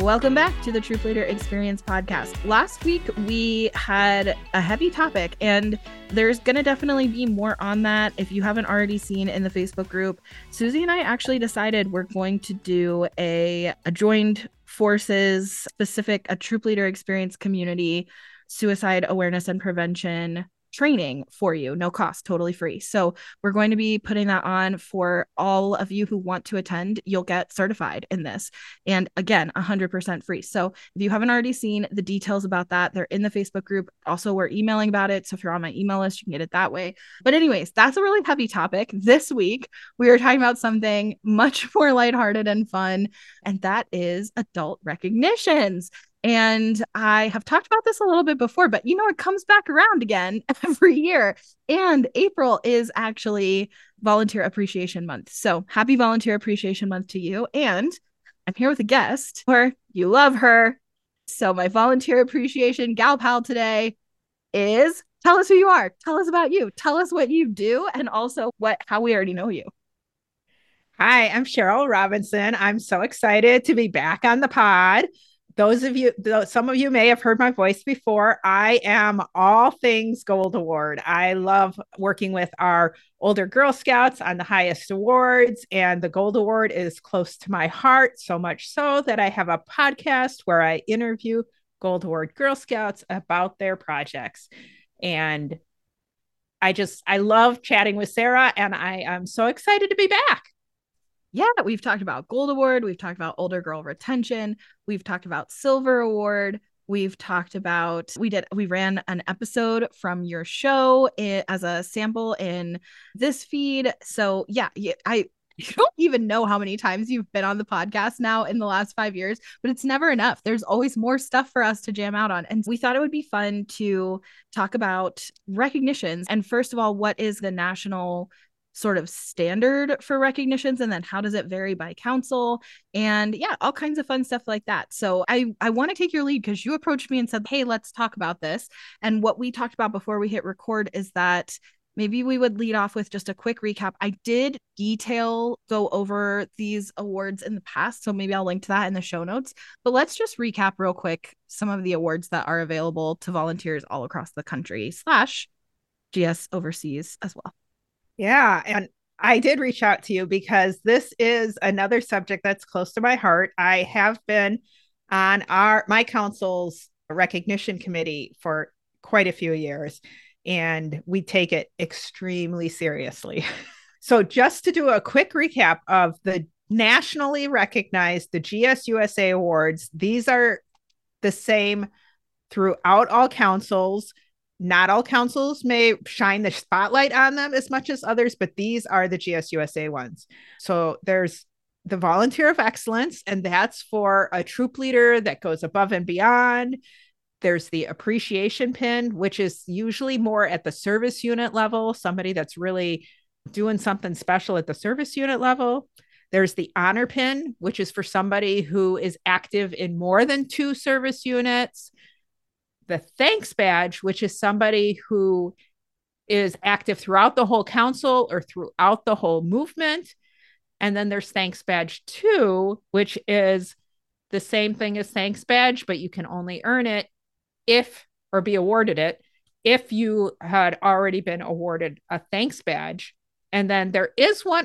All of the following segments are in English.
Welcome back to the Troop Leader Experience podcast. Last week, we had a heavy topic, and there's going to definitely be more on that. If you haven't already seen in the Facebook group, Susie and I actually decided we're going to do a joined forces specific, a Troop Leader Experience community suicide awareness and prevention training for you, no cost, totally free. So we're going to be putting that on for all of you who want to attend. You'll get certified in this, and again, 100% free. So if you haven't already seen the details about that, they're in the Facebook group. Also, we're emailing about it, so if you're on my email list, you can get it that way. But anyways, that's a really heavy topic. This week we are talking about something much more lighthearted and fun, and that is adult recognitions. And I have talked about this a little bit before, but it comes back around again every year. And April is actually Volunteer Appreciation Month. So happy Volunteer Appreciation Month to you. And I'm here with a guest, or you love her. So my Volunteer Appreciation gal pal today is, tell us who you are. Tell us about you. Tell us what you do, and also how we already know you. Hi, I'm Cheryl Robinson. I'm so excited to be back on the pod. Some of you may have heard my voice before. I am all things Gold Award. I love working with our older Girl Scouts on the highest awards, and the Gold Award is close to my heart, so much so that I have a podcast where I interview Gold Award Girl Scouts about their projects. And I love chatting with Sarah, and I am so excited to be back. Yeah, we've talked about Gold Award. We've talked about Older Girl Retention. We've talked about Silver Award. We've talked about, we ran an episode from your show as a sample in this feed. So yeah, I don't even know how many times you've been on the podcast now in the last 5 years, but it's never enough. There's always more stuff for us to jam out on. And we thought it would be fun to talk about recognitions. And first of all, what is the national sort of standard for recognitions, and then how does it vary by council, and yeah, all kinds of fun stuff like that. So I want to take your lead because you approached me and said, hey, let's talk about this. And what we talked about before we hit record is that maybe we would lead off with just a quick recap. I did go over these awards in the past, so maybe I'll link to that in the show notes, but let's just recap real quick some of the awards that are available to volunteers all across the country / GS overseas as well. Yeah. And I did reach out to you because this is another subject that's close to my heart. I have been on my council's recognition committee for quite a few years, and we take it extremely seriously. So just to do a quick recap of the nationally recognized, the GSUSA Awards, these are the same throughout all councils. Not all councils may shine the spotlight on them as much as others, but these are the GSUSA ones. So there's the Volunteer of Excellence, and that's for a troop leader that goes above and beyond. There's the Appreciation Pin, which is usually more at the service unit level, somebody that's really doing something special at the service unit level. There's the Honor Pin, which is for somebody who is active in more than 2 service units. The Thanks Badge, which is somebody who is active throughout the whole council or throughout the whole movement. And then there's Thanks Badge 2, which is the same thing as Thanks Badge, but you can only earn it or be awarded it if you had already been awarded a Thanks Badge. And then there is one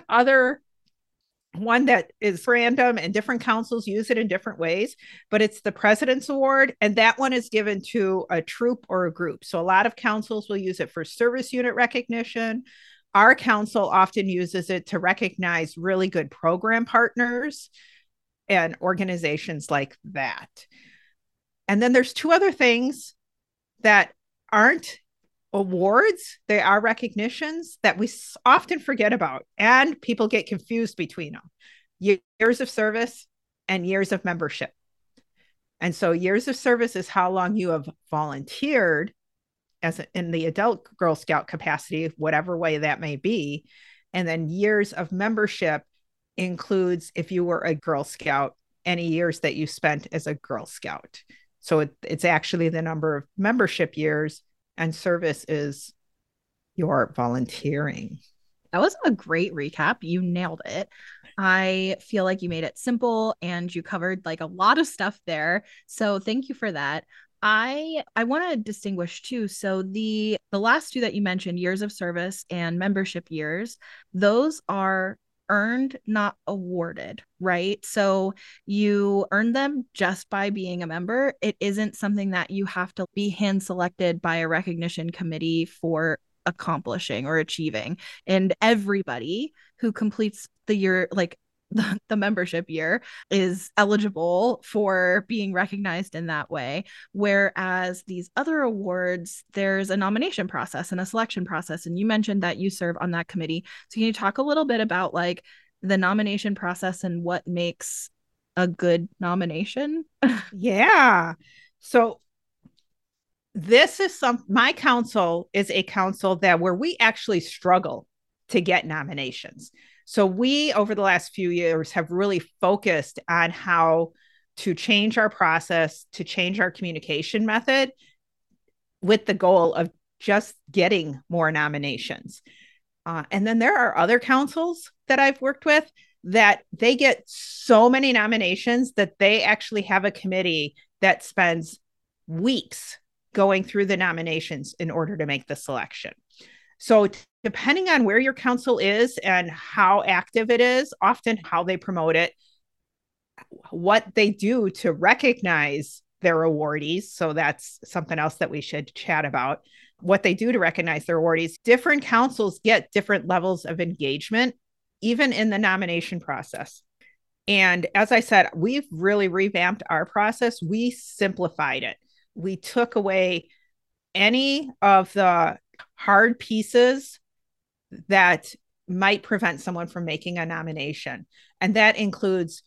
that is random, and different councils use it in different ways, but it's the President's Award, and that one is given to a troop or a group. So a lot of councils will use it for service unit recognition. Our council often uses it to recognize really good program partners and organizations like that. And then there's 2 other things that aren't awards. They are recognitions that we often forget about, and people get confused between them: years of service and years of membership. And so years of service is how long you have volunteered in the adult Girl Scout capacity, whatever way that may be. And then years of membership includes, if you were a Girl Scout, any years that you spent as a Girl Scout. So it's actually the number of membership years, and service is your volunteering. That was a great recap. You nailed it. I feel like you made it simple and you covered like a lot of stuff there. So thank you for that. I want to distinguish too. So the last two that you mentioned, years of service and membership years, those are earned, not awarded, right? So you earn them just by being a member. It isn't something that you have to be hand selected by a recognition committee for accomplishing or achieving. And everybody who completes the year, like the membership year, is eligible for being recognized in that way. Whereas these other awards, there's a nomination process and a selection process. And you mentioned that you serve on that committee. So can you talk a little bit about like the nomination process and what makes a good nomination? Yeah. So this is my council is a council that where we actually struggle to get nominations. So we, over the last few years, have really focused on how to change our process, to change our communication method with the goal of just getting more nominations. And then there are other councils that I've worked with that they get so many nominations that they actually have a committee that spends weeks going through the nominations in order to make the selection. So depending on where your council is and how active it is, often how they promote it, what they do to recognize their awardees. So that's something else that we should chat about. What they do to recognize their awardees. Different councils get different levels of engagement, even in the nomination process. And as I said, we've really revamped our process. We simplified it. We took away any of the hard pieces that might prevent someone from making a nomination. And that includes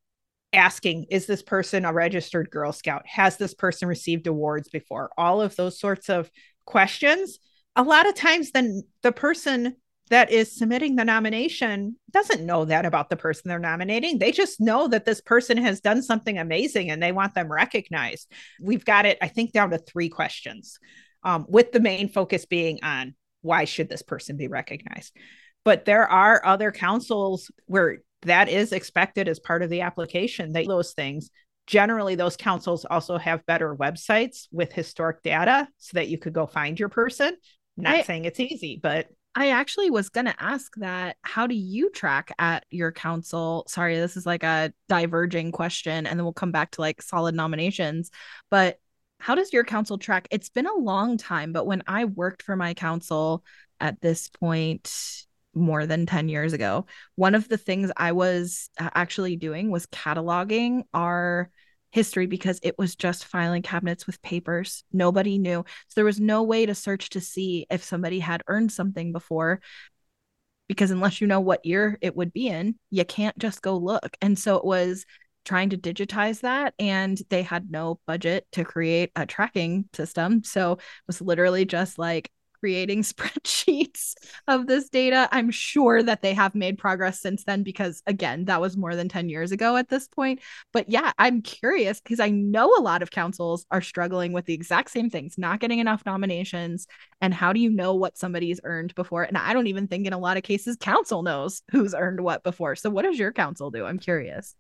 asking, is this person a registered Girl Scout? Has this person received awards before? All of those sorts of questions. A lot of times, then the person that is submitting the nomination doesn't know that about the person they're nominating. They just know that this person has done something amazing and they want them recognized. We've got it, I think, down to 3 questions, with the main focus being on why should this person be recognized? But there are other councils where that is expected as part of the application. Those things. Generally, those councils also have better websites with historic data so that you could go find your person. Not saying it's easy, but I actually was going to ask that. How do you track at your council? Sorry, this is like a diverging question, and then we'll come back to like solid nominations. But how does your council track? It's been a long time, but when I worked for my council at this point, more than 10 years ago, one of the things I was actually doing was cataloging our history because it was just filing cabinets with papers. Nobody knew. So there was no way to search to see if somebody had earned something before, because unless you know what year it would be in, you can't just go look. And so it was trying to digitize that, and they had no budget to create a tracking system. So it was literally just like creating spreadsheets of this data. I'm sure that they have made progress since then because, again, that was more than 10 years ago at this point. But yeah, I'm curious because I know a lot of councils are struggling with the exact same things, not getting enough nominations. And how do you know what somebody's earned before? And I don't even think in a lot of cases council knows who's earned what before. So what does your council do? I'm curious.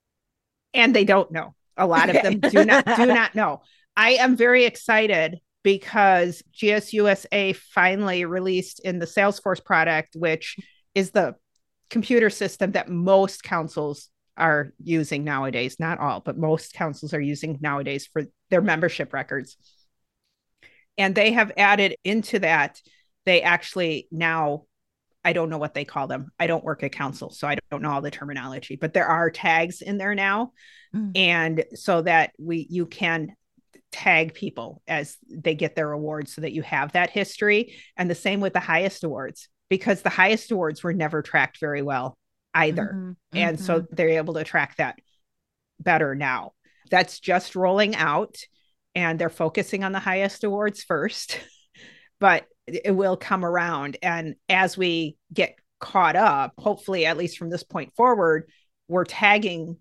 And they don't know. A lot of them do not know. I am very excited because GSUSA finally released in the Salesforce product, which is the computer system that most councils are using nowadays. Not all, but most councils are using nowadays for their membership records. And they have added into that, they actually now, I don't know what they call them. I don't work at council, so I don't know all the terminology, but there are tags in there now. And so that you can tag people as they get their awards so that you have that history. And the same with the highest awards, because the highest awards were never tracked very well either. And so they're able to track that better now. That's just rolling out, and they're focusing on the highest awards first, but it will come around. And as we get caught up, hopefully, at least from this point forward, we're tagging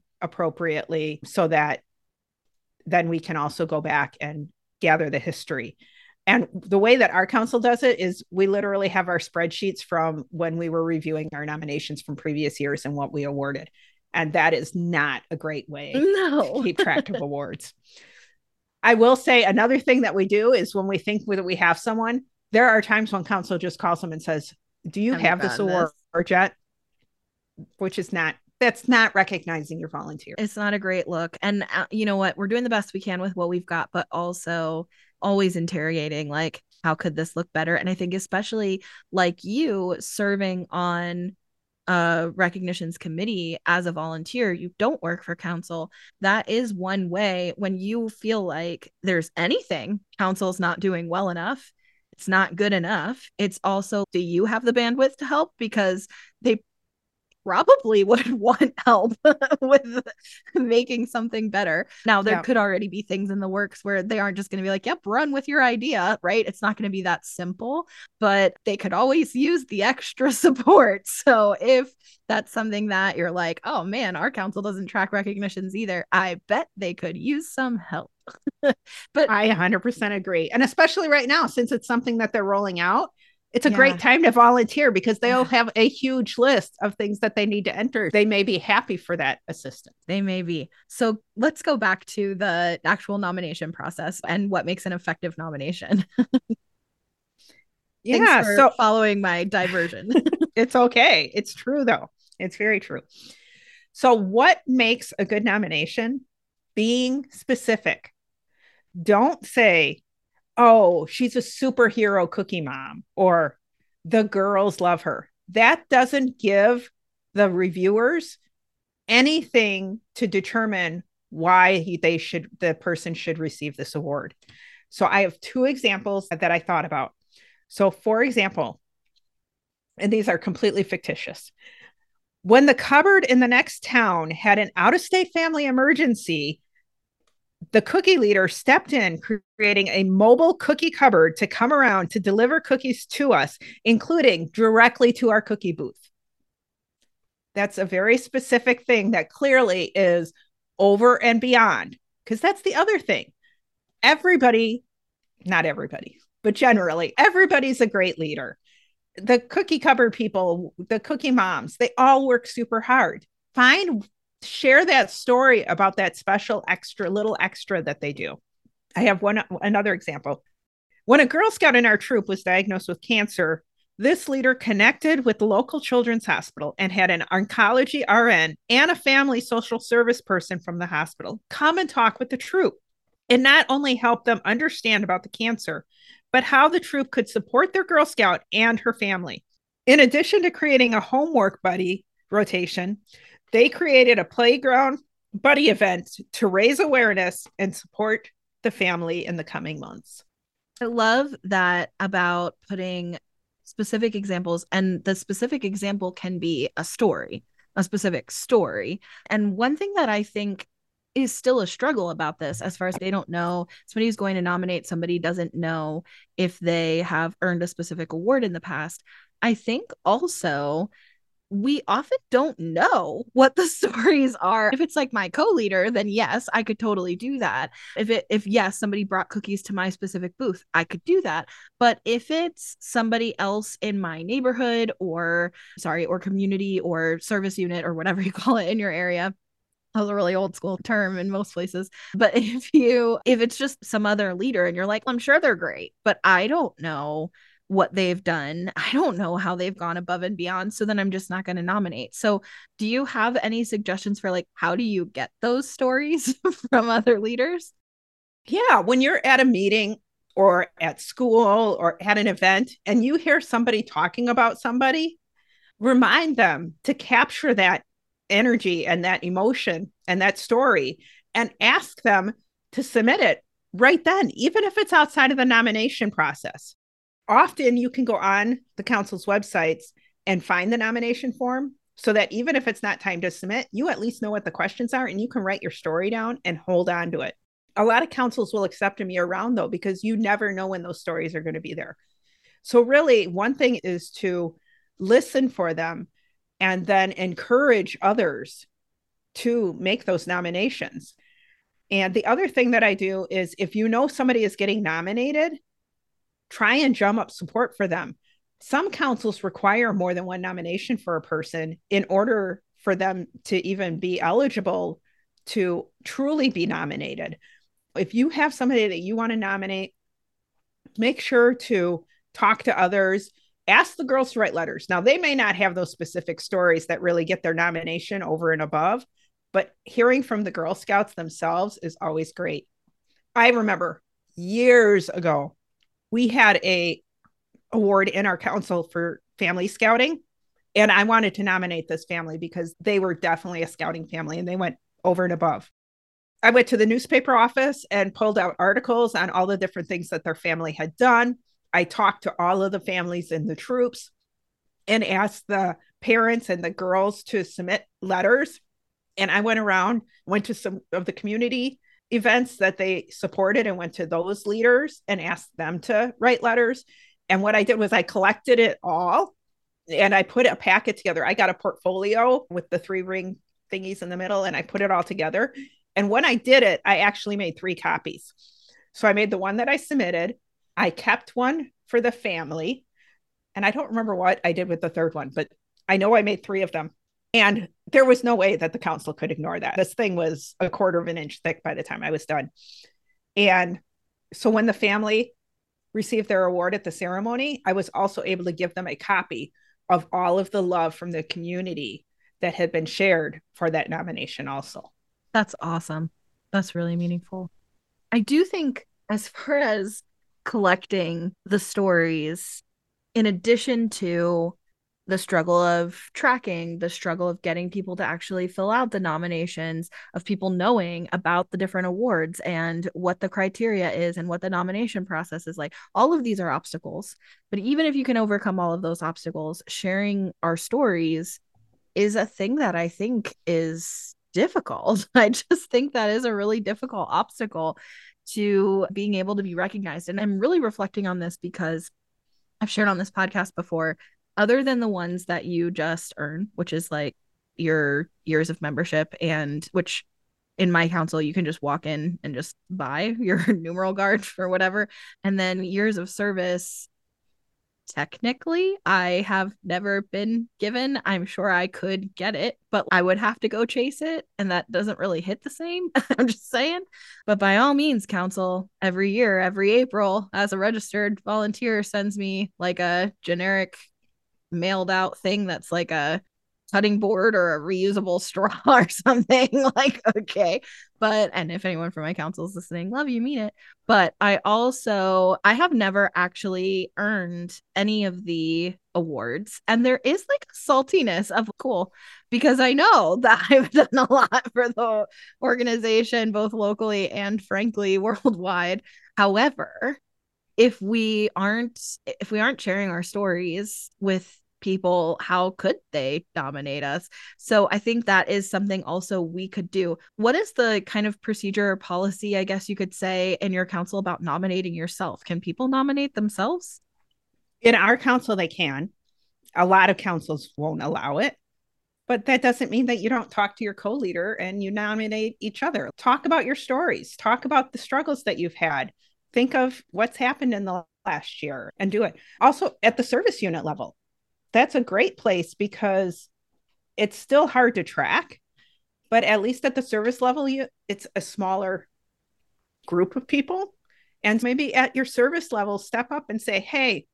appropriately so that then we can also go back and gather the history. And the way that our council does it is we literally have our spreadsheets from when we were reviewing our nominations from previous years and what we awarded. And that is not a great way to keep track of awards. I will say another thing that we do is when we think that we have someone, there are times when council just calls them and says, do you have this award yet? Which is that's not recognizing your volunteer. It's not a great look. And you know what? We're doing the best we can with what we've got, but also always interrogating, like, how could this look better? And I think especially like you serving on a recognitions committee as a volunteer, you don't work for council. That is one way when you feel like there's anything council's not doing well enough, it's not good enough. It's also, do you have the bandwidth to help? Because they probably would want help with making something better. Now, there could already be things in the works where they aren't just going to be like, yep, run with your idea, right? It's not going to be that simple, but they could always use the extra support. So if that's something that you're like, oh man, our council doesn't track recognitions either, I bet they could use some help. But I 100% agree. And especially right now, since it's something that they're rolling out, it's a great time to volunteer because they'll have a huge list of things that they need to enter. They may be happy for that assistance. They may be. So let's go back to the actual nomination process and what makes an effective nomination. Yeah. So following my diversion. It's okay. It's true, though. It's very true. So what makes a good nomination? Being specific. Don't say, oh, she's a superhero cookie mom, or the girls love her. That doesn't give the reviewers anything to determine why the person should receive this award. So I have two examples that I thought about. So for example, and these are completely fictitious, when the cupboard in the next town had an out-of-state family emergency, the cookie leader stepped in, creating a mobile cookie cupboard to come around to deliver cookies to us, including directly to our cookie booth. That's a very specific thing that clearly is over and beyond, because that's the other thing. Everybody, not everybody, but generally, everybody's a great leader. The cookie cupboard people, the cookie moms, they all work super hard. Share that story about that special little extra that they do. I have another example. When a Girl Scout in our troop was diagnosed with cancer, this leader connected with the local children's hospital and had an oncology RN and a family social service person from the hospital come and talk with the troop. It not only helped them understand about the cancer, but how the troop could support their Girl Scout and her family. In addition to creating a homework buddy rotation, they created a playground buddy event to raise awareness and support the family in the coming months. I love that about putting specific examples, and the specific example can be a specific story. And one thing that I think is still a struggle about this, as far as they don't know, somebody who's going to nominate somebody doesn't know if they have earned a specific award in the past. I think also we often don't know what the stories are. If it's like my co-leader, then yes, I could totally do that. If yes, somebody brought cookies to my specific booth, I could do that. But if it's somebody else in my neighborhood or community or service unit or whatever you call it in your area, that was a really old school term in most places. But if it's just some other leader and you're like, I'm sure they're great, but I don't know what they've done, I don't know how they've gone above and beyond, so then I'm just not going to nominate. So do you have any suggestions for like, how do you get those stories from other leaders? Yeah, when you're at a meeting or at school or at an event and you hear somebody talking about somebody, remind them to capture that energy and that emotion and that story and ask them to submit it right then, even if it's outside of the nomination process. Often you can go on the council's websites and find the nomination form so that even if it's not time to submit, you at least know what the questions are and you can write your story down and hold on to it. A lot of councils will accept them year round though, because you never know when those stories are going to be there. So really one thing is to listen for them and then encourage others to make those nominations. And the other thing that I do is if you know somebody is getting nominated, try and drum up support for them. Some councils require more than one nomination for a person in order for them to even be eligible to truly be nominated. If you have somebody that you want to nominate, make sure to talk to others, ask the girls to write letters. Now, they may not have those specific stories that really get their nomination over and above, but hearing from the Girl Scouts themselves is always great. I remember years ago, we had a award in our council for family scouting, and I wanted to nominate this family because they were definitely a scouting family and they went over and above. I went to the newspaper office and pulled out articles on all the different things that their family had done. I talked to all of the families in the troops and asked the parents and the girls to submit letters. And I went around, went to some of the community events that they supported and went to those leaders and asked them to write letters. And what I did was I collected it all and I put a packet together. I got a portfolio with the 3 ring thingies in the middle and I put it all together. And when I did it, I actually made 3 copies. So I made the one that I submitted. I kept one for the family. And I don't remember what I did with the 3rd one, but I know I made 3 of them. And there was no way that the council could ignore that. This thing was a 1/4 of an inch thick by the time I was done. And so when the family received their award at the ceremony, I was also able to give them a copy of all of the love from the community that had been shared for that nomination also. That's awesome. That's really meaningful. I do think as far as collecting the stories, in addition to the struggle of tracking, the struggle of getting people to actually fill out the nominations, of people knowing about the different awards and what the criteria is and what the nomination process is like, all of these are obstacles. But even if you can overcome all of those obstacles, sharing our stories is a thing that I think is difficult. I just think that is a really difficult obstacle to being able to be recognized. And I'm really reflecting on this because I've shared on this podcast before, other than the ones that you just earn, which is like your years of membership, and which in my council, you can just walk in and just buy your numeral card or whatever. And then years of service, technically, I have never been given. I'm sure I could get it, but I would have to go chase it. And that doesn't really hit the same. I'm just saying. But by all means, council, every year, every April, as a registered volunteer, sends me like a generic mailed out thing that's like a cutting board or a reusable straw or something. Like, okay. But, and if anyone from my council is listening, love you, mean it. But I have never actually earned any of the awards. And there is like a saltiness of cool, because I know that I've done a lot for the organization, both locally and frankly, worldwide. However, if we aren't sharing our stories with people, how could they nominate us? So I think that is something also we could do. What is the kind of procedure or policy, I guess you could say, in your council about nominating yourself? Can people nominate themselves? In our council, they can. A lot of councils won't allow it. But that doesn't mean that you don't talk to your co-leader and you nominate each other. Talk about your stories. Talk about the struggles that you've had. Think of what's happened in the last year and do it. Also, at the service unit level, that's a great place because it's still hard to track, but at least at the service level, it's a smaller group of people. And maybe at your service level, step up and say, hey,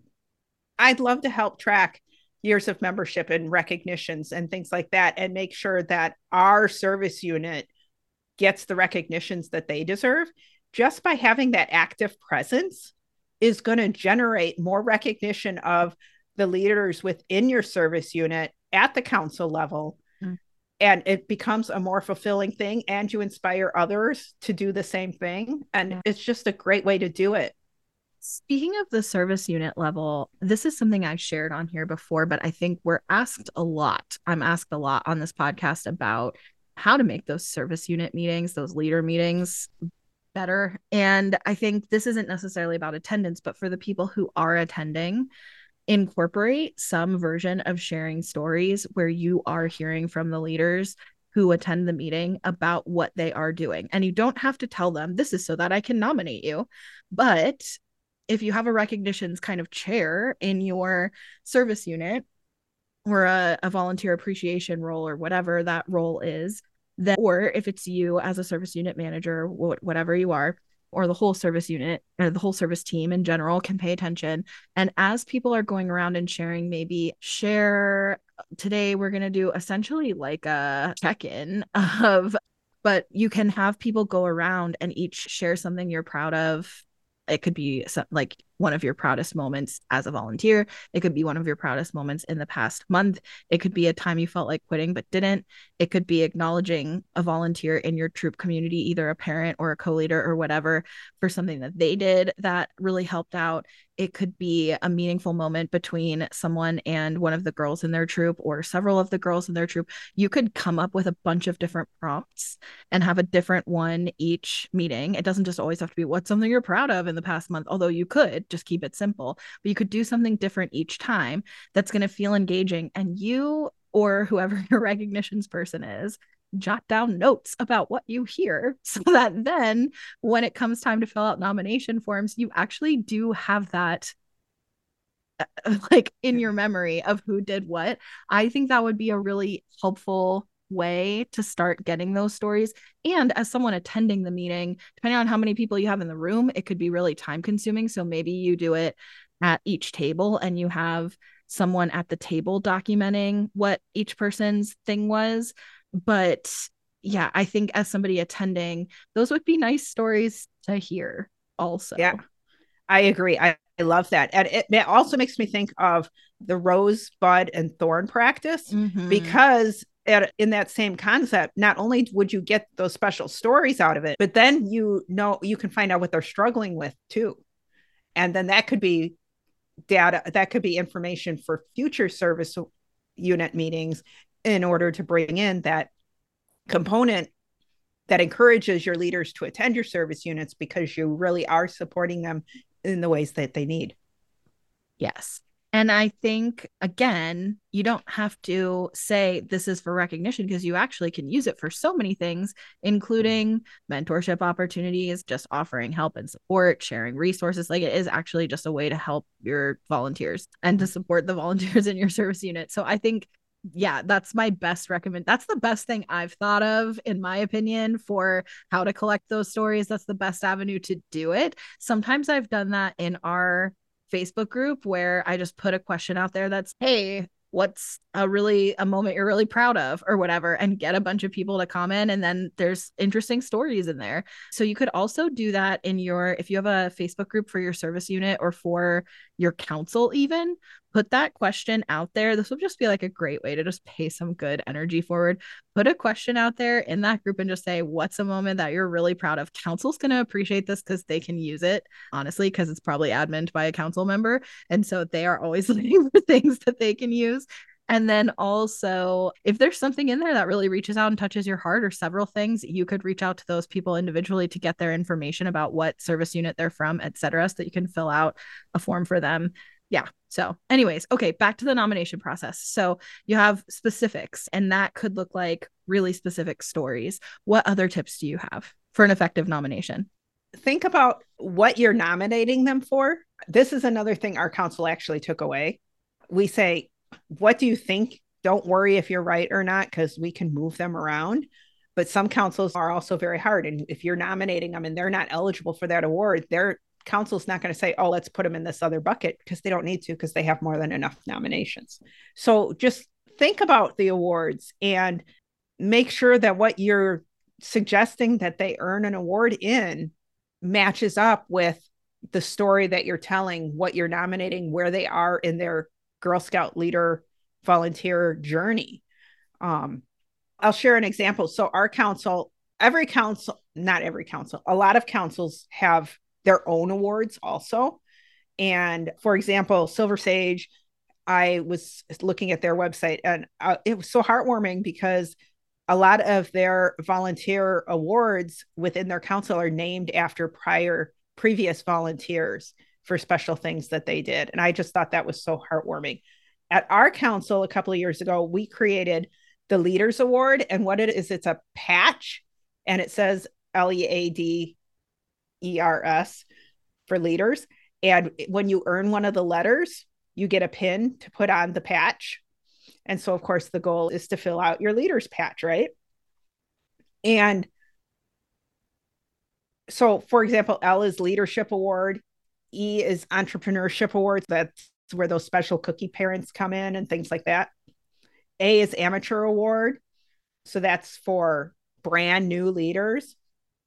I'd love to help track years of membership and recognitions and things like that, and make sure that our service unit gets the recognitions that they deserve. Just by having that active presence is going to generate more recognition of the leaders within your service unit at the council level. And it becomes a more fulfilling thing, and you inspire others to do the same thing. And it's just a great way to do it. Speaking of the service unit level, this is something I've shared on here before, but I think we're asked a lot. I'm asked a lot on this podcast about how to make those service unit meetings, those leader meetings better. And I think this isn't necessarily about attendance, but for the people who are attending, incorporate some version of sharing stories where you are hearing from the leaders who attend the meeting about what they are doing. And you don't have to tell them, this is so that I can nominate you, but if you have a recognitions kind of chair in your service unit, or a volunteer appreciation role, or whatever that role is, then, or if it's you as a service unit manager, whatever you are, or the whole service unit or the whole service team in general can pay attention. And as people are going around and sharing, maybe share, today we're going to do essentially like a check-in of, but you can have people go around and each share something you're proud of. It could be like one of your proudest moments as a volunteer. It could be one of your proudest moments in the past month. It could be a time you felt like quitting but didn't. It could be acknowledging a volunteer in your troop community, either a parent or a co-leader or whatever, for something that they did that really helped out. It could be a meaningful moment between someone and one of the girls in their troop, or several of the girls in their troop. You could come up with a bunch of different prompts and have a different one each meeting. It doesn't just always have to be what's something you're proud of in the past month, although you could just keep it simple, but you could do something different each time that's going to feel engaging. And you, or whoever your recognitions person is, jot down notes about what you hear, so that then when it comes time to fill out nomination forms, you actually do have that like in your memory of who did what. I think that would be a really helpful way to start getting those stories. And as someone attending the meeting, depending on how many people you have in the room, it could be really time consuming. So maybe you do it at each table and you have someone at the table documenting what each person's thing was. But yeah, I think as somebody attending, those would be nice stories to hear also. Yeah, I agree. I love that. And it also makes me think of the rose, bud, and thorn practice, because in that same concept, not only would you get those special stories out of it, but then you can find out what they're struggling with too. And then that could be data, that could be information for future service unit meetings, in order to bring in that component that encourages your leaders to attend your service units, because you really are supporting them in the ways that they need. Yes. And I think, again, you don't have to say this is for recognition, because you actually can use it for so many things, including mentorship opportunities, just offering help and support, sharing resources. Like, it is actually just a way to help your volunteers and to support the volunteers in your service unit. So I think, yeah, that's my best recommend. That's the best thing I've thought of, in my opinion, for how to collect those stories. That's the best avenue to do it. Sometimes I've done that in our Facebook group, where I just put a question out there that's, hey, what's a moment you're really proud of, or whatever, and get a bunch of people to comment. And then there's interesting stories in there. So you could also do that if you have a Facebook group for your service unit or for your council, even put that question out there. This would just be like a great way to just pay some good energy forward. Put a question out there in that group and just say, what's a moment that you're really proud of? Council's going to appreciate this because they can use it, honestly, because it's probably adminned by a council member. And so they are always looking for things that they can use. And then also, if there's something in there that really reaches out and touches your heart, or several things, you could reach out to those people individually to get their information about what service unit they're from, etc., so that you can fill out a form for them. Yeah. So anyways, okay, back to the nomination process. So you have specifics, and that could look like really specific stories. What other tips do you have for an effective nomination? Think about what you're nominating them for. This is another thing our council actually took away. We say, what do you think? Don't worry if you're right or not, because we can move them around. But some councils are also very hard. And if you're nominating them and they're not eligible for that award, their council's not going to say, oh, let's put them in this other bucket, because they don't need to, because they have more than enough nominations. So just think about the awards and make sure that what you're suggesting that they earn an award in matches up with the story that you're telling, what you're nominating, where they are in their Girl Scout leader volunteer journey. I'll share an example. So our council, not every council, a lot of councils have their own awards also. And for example, Silver Sage, I was looking at their website, and it was so heartwarming, because a lot of their volunteer awards within their council are named after previous volunteers for special things that they did. And I just thought that was so heartwarming. At our council a couple of years ago, we created the Leaders Award. And what it is, it's a patch, and it says LEADERS for leaders. And when you earn one of the letters, you get a pin to put on the patch. And so, of course, the goal is to fill out your leader's patch, right? And so, for example, L is leadership award, E is entrepreneurship awards. That's where those special cookie parents come in and things like that. A is amateur award. So that's for brand new leaders.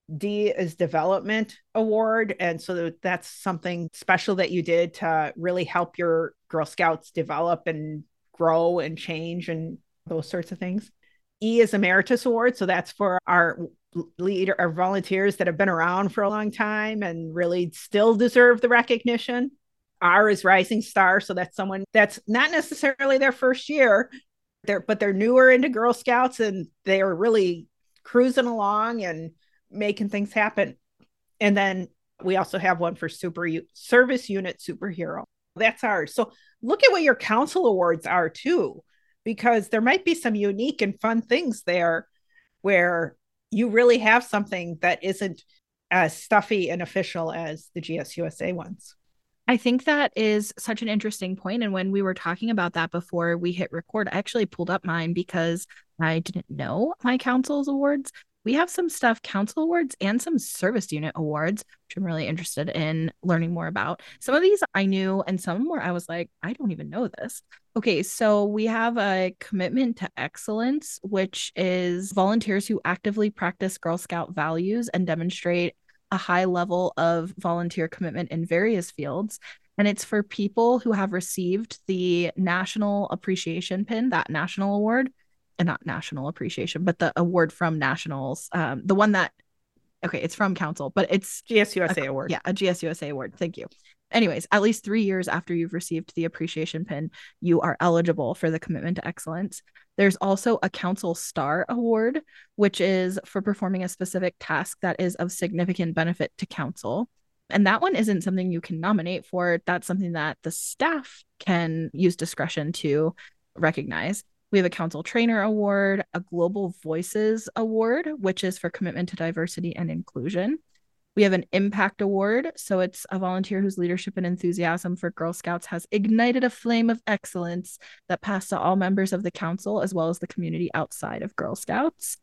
D is development award. And so that's something special that you did to really help your Girl Scouts develop and grow and change and those sorts of things. E is emeritus award. So that's for our leader, our volunteers that have been around for a long time and really still deserve the recognition. R is rising star. So that's someone that's not necessarily their first year, but they're newer into Girl Scouts and they are really cruising along and making things happen. And then we also have one for service unit superhero. That's ours. So look at what your council awards are too, because there might be some unique and fun things there where you really have something that isn't as stuffy and official as the GSUSA ones. I think that is such an interesting point. And when we were talking about that before we hit record, I actually pulled up mine because I didn't know my council's awards. We have some stuff, council awards and some service unit awards, which I'm really interested in learning more about. Some of these I knew and some where I was like, I don't even know this. Okay, so we have a commitment to excellence, which is volunteers who actively practice Girl Scout values and demonstrate a high level of volunteer commitment in various fields. And it's for people who have received the National Appreciation Pin, that national award, and not national appreciation, but the award from nationals, the one that, okay, it's from council, but it's GSUSA award. Yeah, a GSUSA award. Thank you. Anyways, at least 3 years after you've received the appreciation pin, you are eligible for the commitment to excellence. There's also a council star award, which is for performing a specific task that is of significant benefit to council. And that one isn't something you can nominate for. That's something that the staff can use discretion to recognize. We have a council trainer award, a Global Voices award, which is for commitment to diversity and inclusion. We have an impact award. So it's a volunteer whose leadership and enthusiasm for Girl Scouts has ignited a flame of excellence that passed to all members of the council, as well as the community outside of Girl Scouts.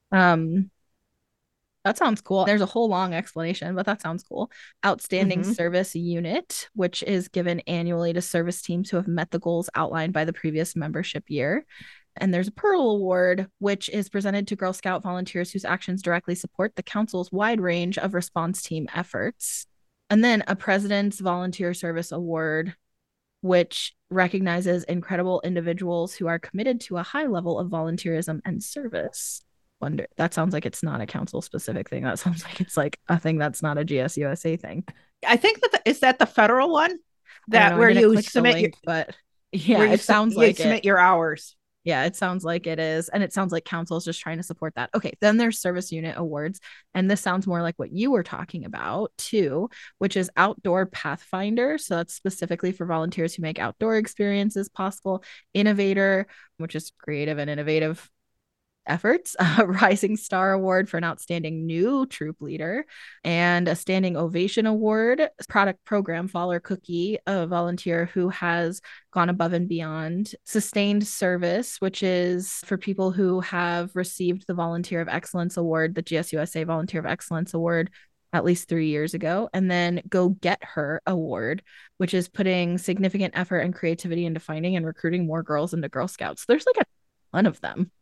That sounds cool. There's a whole long explanation, but that sounds cool. Outstanding service unit, which is given annually to service teams who have met the goals outlined by the previous membership year. And there's a Pearl Award, which is presented to Girl Scout volunteers whose actions directly support the council's wide range of response team efforts. And then a President's Volunteer Service Award, which recognizes incredible individuals who are committed to a high level of volunteerism and service. That sounds like it's not a council specific thing. That sounds like it's like a thing that's not a GSUSA thing. I think is that the federal one that where you submit link, but yeah, it sounds like you submit your hours. Yeah, it sounds like it is. And it sounds like council is just trying to support that. Okay, then there's service unit awards. And this sounds more like what you were talking about too, which is Outdoor Pathfinder. So that's specifically for volunteers who make outdoor experiences possible. Innovator, which is creative and innovative efforts, a Rising Star Award for an outstanding new troop leader, and a Standing Ovation Award. Product Program Follower Cookie, a volunteer who has gone above and beyond. Sustained Service, which is for people who have received the Volunteer of Excellence Award, the GSUSA Volunteer of Excellence Award, at least 3 years ago. And then Go Get Her Award, which is putting significant effort and creativity into finding and recruiting more girls into Girl Scouts. There's like a ton of them.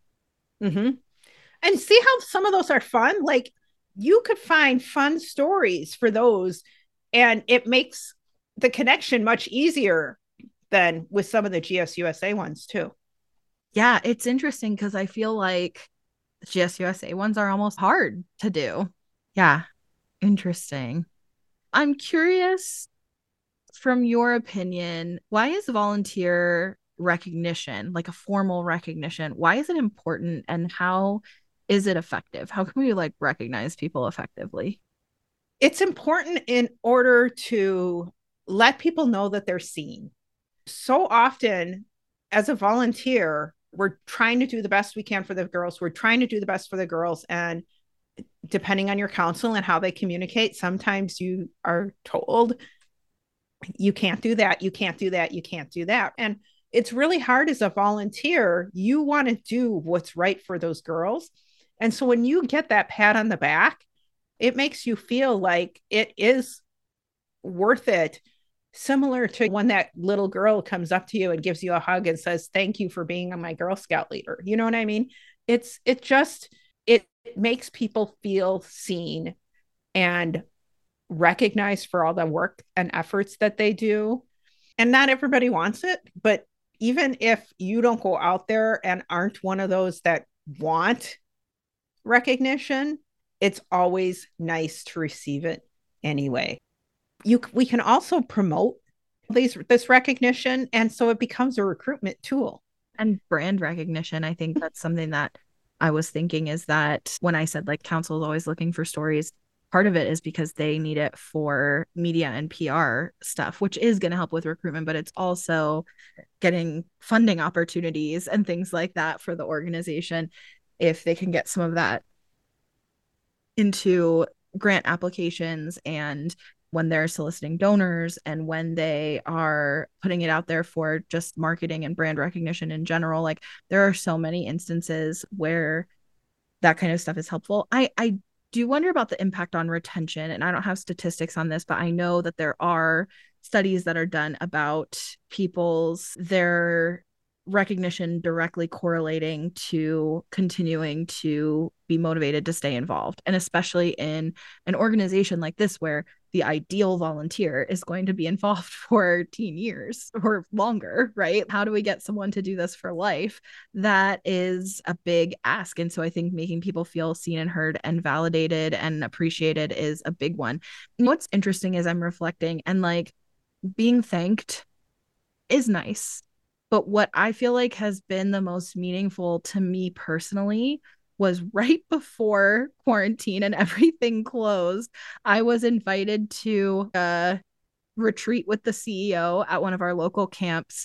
And see how some of those are fun? Like you could find fun stories for those, and it makes the connection much easier than with some of the GSUSA ones too. Yeah, it's interesting because I feel like the GSUSA ones are almost hard to do. Yeah, interesting. I'm curious, from your opinion, why is volunteer recognition, like a formal recognition, why is it important and how is it effective? How can we like recognize people effectively? It's important in order to let people know that they're seen. So often as a volunteer, we're trying to do the best we can for the girls. We're trying to do the best for the girls. And depending on your council and how they communicate, sometimes you are told You can't do that. You can't do that. You can't do that. And it's really hard as a volunteer. You want to do what's right for those girls. And so when you get that pat on the back, it makes you feel like it is worth it. Similar to when that little girl comes up to you and gives you a hug and says, "Thank you for being my Girl Scout leader." You know what I mean? It makes people feel seen and recognized for all the work and efforts that they do. And not everybody wants it, but even if you don't go out there and aren't one of those that want recognition, it's always nice to receive it anyway. We can also promote this recognition, and so it becomes a recruitment tool. And brand recognition, I think that's something that I was thinking, is that when I said like council is always looking for stories, part of it is because they need it for media and PR stuff, which is going to help with recruitment, but it's also getting funding opportunities and things like that for the organization. If they can get some of that into grant applications, and when they're soliciting donors, and when they are putting it out there for just marketing and brand recognition in general, like there are so many instances where that kind of stuff is helpful. I do wonder about the impact on retention, and I don't have statistics on this, but I know that there are studies that are done about their recognition directly correlating to continuing to be motivated to stay involved. And especially in an organization like this, where the ideal volunteer is going to be involved for teen years or longer, right? How do we get someone to do this for life? That is a big ask. And so I think making people feel seen and heard and validated and appreciated is a big one. And what's interesting is I'm reflecting, and like being thanked is nice. But what I feel like has been the most meaningful to me personally was right before quarantine and everything closed. I was invited to a retreat with the CEO at one of our local camps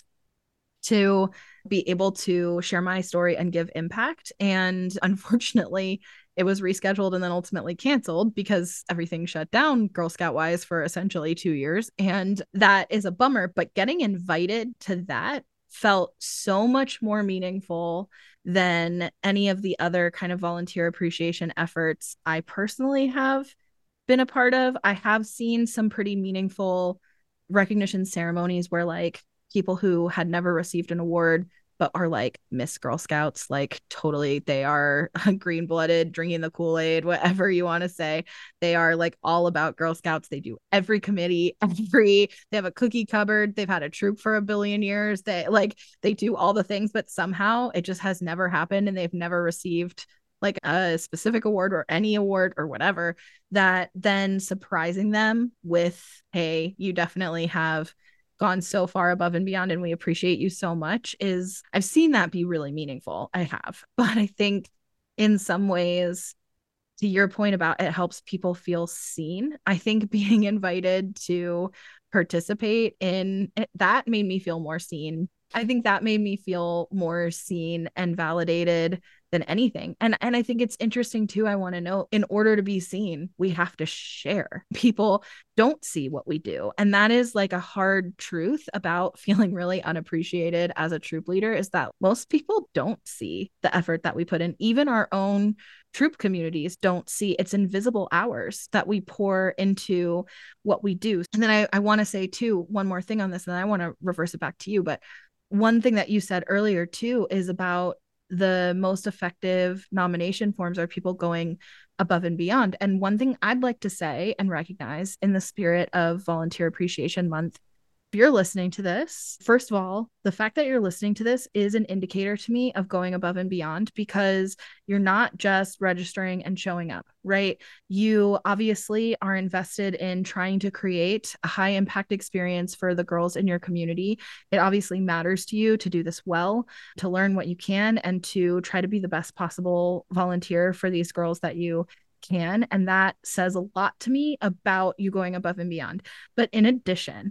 to be able to share my story and give impact. And unfortunately, it was rescheduled and then ultimately canceled because everything shut down Girl Scout wise for essentially 2 years. And that is a bummer. But getting invited to that felt so much more meaningful than any of the other kind of volunteer appreciation efforts I personally have been a part of. I have seen some pretty meaningful recognition ceremonies where like people who had never received an award but are like Miss Girl Scouts, like totally, they are green blooded, drinking the Kool-Aid, whatever you want to say. They are like all about Girl Scouts. They do every committee, they have a cookie cupboard. They've had a troop for 1 billion years. They do all the things, but somehow it just has never happened. And they've never received like a specific award or any award or whatever, that then surprising them with, hey, you definitely have gone so far above and beyond and we appreciate you so much, is I've seen that be really meaningful. I have. But I think in some ways, to your point about it helps people feel seen, I think being invited to participate in it, that made me feel more seen. I think that made me feel more seen and validated than anything. And I think it's interesting too. I want to know, in order to be seen, we have to share. People don't see what we do. And that is like a hard truth about feeling really unappreciated as a troop leader, is that most people don't see the effort that we put in. Even our own troop communities don't see. It's invisible hours that we pour into what we do. And then I want to say too, one more thing on this, and I want to reverse it back to you. But one thing that you said earlier too is about the most effective nomination forms are people going above and beyond. And one thing I'd like to say and recognize in the spirit of Volunteer Appreciation Month, if you're listening to this, first of all, the fact that you're listening to this is an indicator to me of going above and beyond, because you're not just registering and showing up, right? You obviously are invested in trying to create a high impact experience for the girls in your community. It obviously matters to you to do this well, to learn what you can, and to try to be the best possible volunteer for these girls that you can. And that says a lot to me about you going above and beyond. But in addition,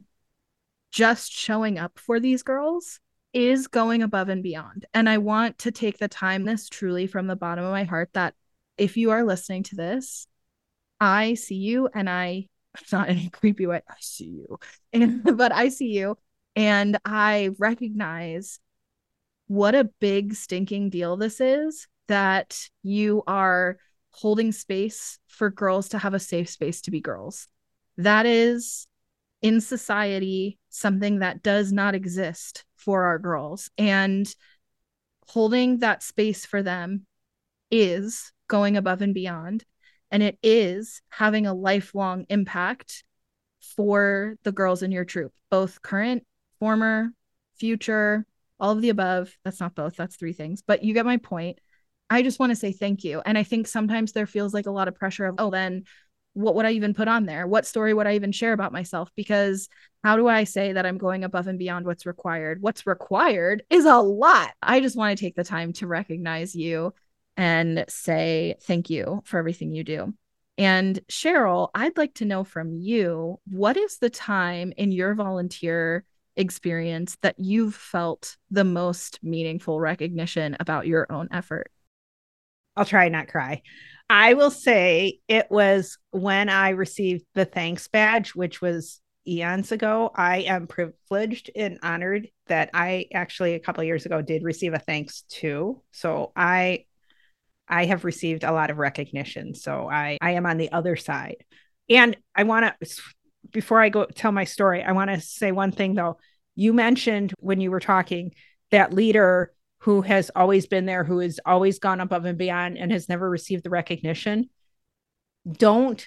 just showing up for these girls is going above and beyond. And I want to take the time, this truly from the bottom of my heart, that if you are listening to this, I see you and I It's not in a creepy way. I see you. But I see you. And I recognize what a big stinking deal this is, that you are holding space for girls to have a safe space to be girls. That is, in society, something that does not exist for our girls. And holding that space for them is going above and beyond. And it is having a lifelong impact for the girls in your troop, both current, former, future, all of the above. That's not both, that's three things, but you get my point. I just want to say thank you. And I think sometimes there feels like a lot of pressure of, oh, then what would I even put on there? What story would I even share about myself? Because how do I say that I'm going above and beyond what's required? What's required is a lot. I just want to take the time to recognize you and say thank you for everything you do. And Cheryl, I'd like to know from you, what is the time in your volunteer experience that you've felt the most meaningful recognition about your own effort? I'll try not cry. I will say it was when I received the thanks badge, which was eons ago. I am privileged and honored that I actually a couple of years ago did receive a thanks too. So I have received a lot of recognition. So I am on the other side. And I want to, before I go tell my story, I want to say one thing though. You mentioned when you were talking that leader who has always been there, who has always gone above and beyond and has never received the recognition. Don't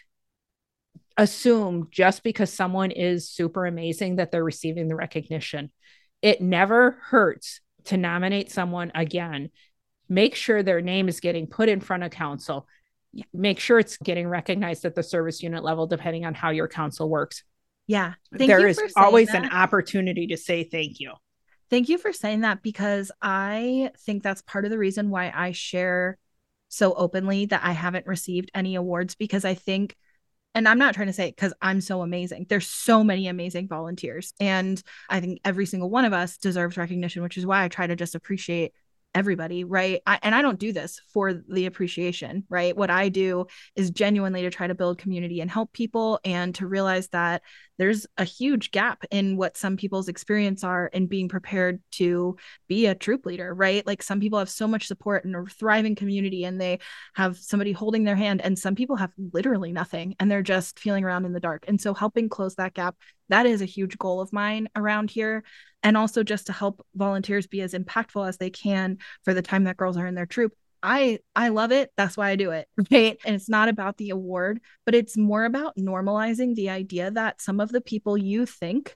assume just because someone is super amazing that they're receiving the recognition. It never hurts to nominate someone again. Make sure their name is getting put in front of council. Make sure it's getting recognized at the service unit level, depending on how your council works. Yeah. There is always an opportunity to say thank you. Thank you for saying that, because I think that's part of the reason why I share so openly that I haven't received any awards, because I think, and I'm not trying to say it because I'm so amazing. There's so many amazing volunteers. And I think every single one of us deserves recognition, which is why I try to just appreciate everybody, right? And I don't do this for the appreciation, right? What I do is genuinely to try to build community and help people, and to realize that there's a huge gap in what some people's experience are in being prepared to be a troop leader, right? Like some people have so much support and a thriving community and they have somebody holding their hand, and some people have literally nothing and they're just feeling around in the dark. And so helping close that gap, that is a huge goal of mine around here. And also just to help volunteers be as impactful as they can for the time that girls are in their troop. I love it. That's why I do it, right? And it's not about the award, but it's more about normalizing the idea that some of the people you think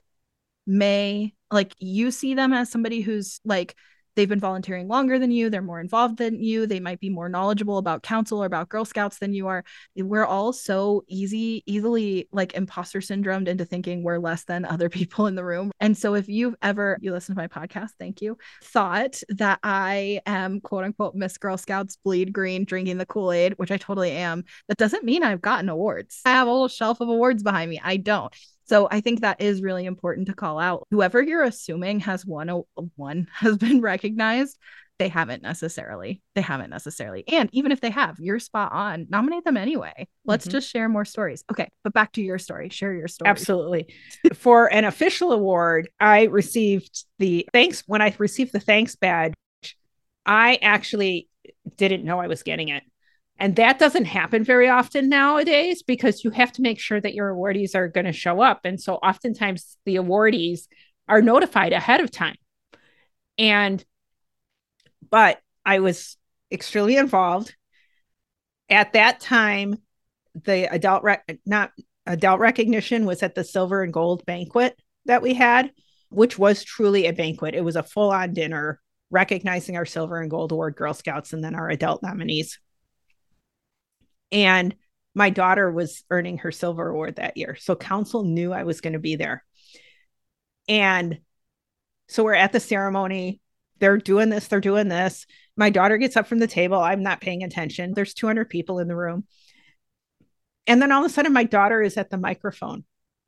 may, like, you see them as somebody who's like, they've been volunteering longer than you, they're more involved than you, they might be more knowledgeable about council or about Girl Scouts than you are. We're all so easily like imposter syndromed into thinking we're less than other people in the room. And so if you've ever, you listen to my podcast, thank you, thought that I am quote unquote Miss Girl Scouts bleed green drinking the Kool-Aid, which I totally am, that doesn't mean I've gotten awards. I have a whole shelf of awards behind me. I don't. So I think that is really important to call out. Whoever you're assuming has has been recognized, they haven't necessarily. And even if they have, you're spot on. Nominate them anyway. Let's just share more stories. Okay, but back to your story. Share your story. Absolutely. For an official award, I received when I received the thanks badge, I actually didn't know I was getting it. And that doesn't happen very often nowadays, because you have to make sure that your awardees are going to show up. And so oftentimes the awardees are notified ahead of time. But I was extremely involved. At that time, the adult recognition was at the silver and gold banquet that we had, which was truly a banquet. It was a full-on dinner recognizing our silver and gold award Girl Scouts and then our adult nominees. And my daughter was earning her silver award that year. So council knew I was going to be there. And so we're at the ceremony. They're doing this. My daughter gets up from the table. I'm not paying attention. There's 200 people in the room. And then all of a sudden, my daughter is at the microphone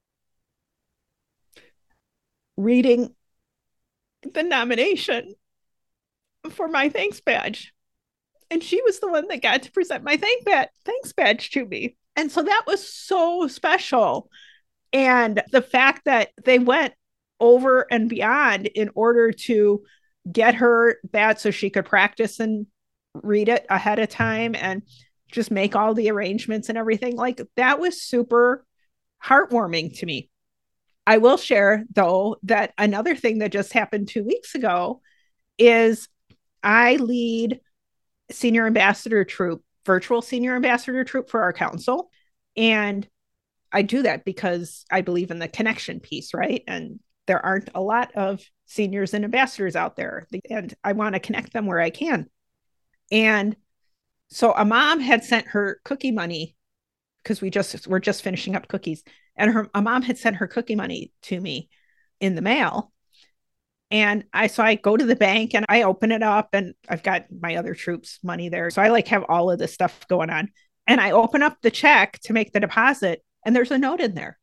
reading the nomination for my thanks badge. And she was the one that got to present my thanks badge to me. And so that was so special. And the fact that they went over and beyond in order to get her that so she could practice and read it ahead of time and just make all the arrangements and everything, like that was super heartwarming to me. I will share, though, that another thing that just happened 2 weeks ago is I lead senior ambassador troop, virtual senior ambassador troop for our council. And I do that because I believe in the connection piece, right? And there aren't a lot of seniors and ambassadors out there, and I want to connect them where I can. And so a mom had sent her cookie money because we're just finishing up cookies, and a mom had sent her cookie money to me in the mail. And I go to the bank and I open it up, and I've got my other troops' money there. So I like have all of this stuff going on. And I open up the check to make the deposit, and there's a note in there.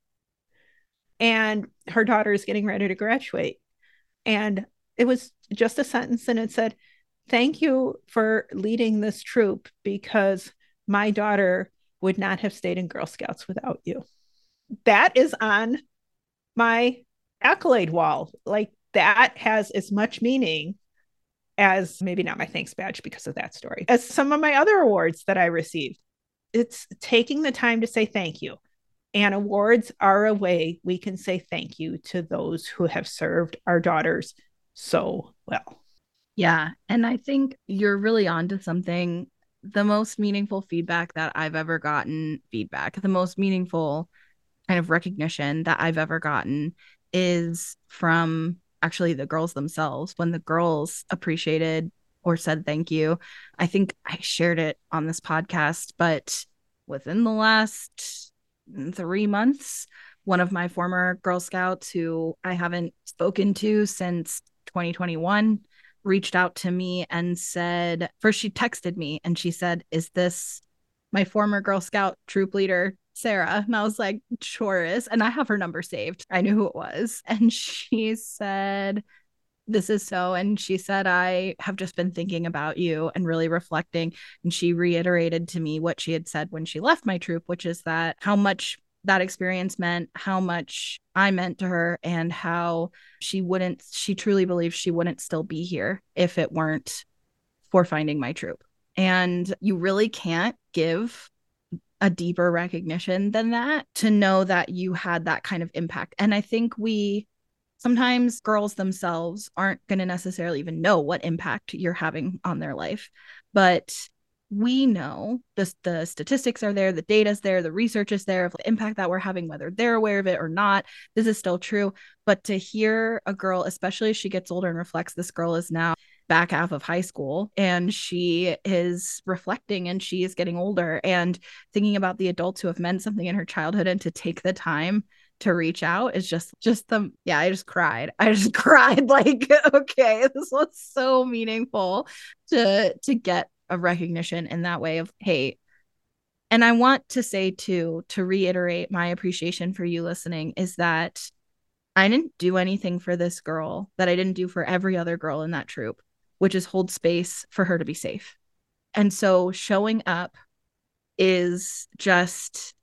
And her daughter is getting ready to graduate. And it was just a sentence, and it said, "Thank you for leading this troop, because my daughter would not have stayed in Girl Scouts without you." That is on my accolade wall. Like, that has as much meaning as, maybe not my thanks badge because of that story, as some of my other awards that I received. It's taking the time to say thank you. And awards are a way we can say thank you to those who have served our daughters so well. Yeah. And I think you're really onto something. The most meaningful feedback that I've ever gotten, the most meaningful kind of recognition that I've ever gotten is from actually the girls themselves. When the girls appreciated or said thank you. I think I shared it on this podcast, but within the last 3 months, one of my former Girl Scouts, who I haven't spoken to since 2021, reached out to me and said, first she texted me and she said, "Is this my former Girl Scout troop leader, Sarah?" And I was like, "Sure is." And I have her number saved. I knew who it was. And she said, "This is so." And she said, "I have just been thinking about you and really reflecting." And she reiterated to me what she had said when she left my troop, which is that how much that experience meant, how much I meant to her, and how she truly believes she wouldn't still be here if it weren't for finding my troop. And you really can't give a deeper recognition than that, to know that you had that kind of impact. And I think sometimes girls themselves aren't going to necessarily even know what impact you're having on their life. But we know the statistics are there, the data's there, the research is there of the impact that we're having, whether they're aware of it or not. This is still true. But to hear a girl, especially as she gets older and reflects, this girl is now back half of high school and she is reflecting and she is getting older and thinking about the adults who have meant something in her childhood, and to take the time to reach out is just I just cried. Like, okay, this was so meaningful to get a recognition in that way of, hey. And I want to say too, to reiterate my appreciation for you listening, is that I didn't do anything for this girl that I didn't do for every other girl in that troop, which is hold space for her to be safe. And so showing up is just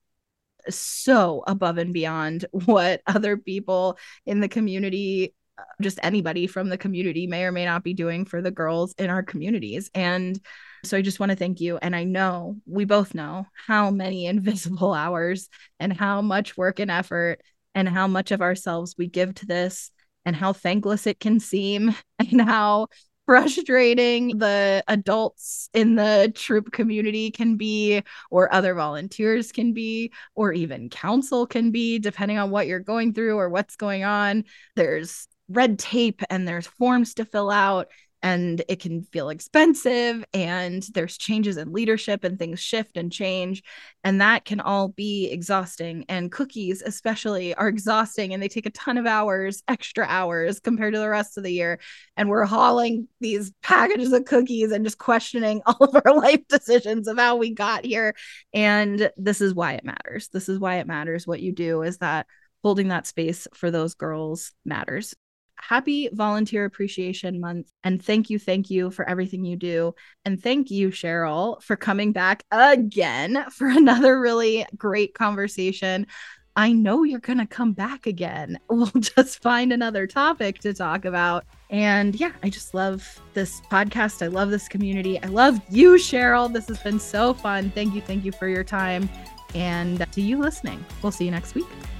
so above and beyond what other people in the community, just anybody from the community, may or may not be doing for the girls in our communities. And so I just want to thank you. And I know, we both know how many invisible hours and how much work and effort and how much of ourselves we give to this, and how thankless it can seem, and how frustrating the adults in the troop community can be, or other volunteers can be, or even council can be, depending on what you're going through or what's going on. There's red tape and there's forms to fill out, and it can feel expensive, and there's changes in leadership and things shift and change, and that can all be exhausting. And cookies especially are exhausting, and they take a ton of extra hours compared to the rest of the year, and we're hauling these packages of cookies and just questioning all of our life decisions of how we got here. And this is why it matters. What you do is that holding that space for those girls matters. happy Volunteer Appreciation Month. And thank you for everything you do. And thank you, Cheryl, for coming back again for another really great conversation. I know you're going to come back again. We'll just find another topic to talk about. And yeah, I just love this podcast. I love this community. I love you, Cheryl. This has been so fun. Thank you for your time. And to you listening, we'll see you next week.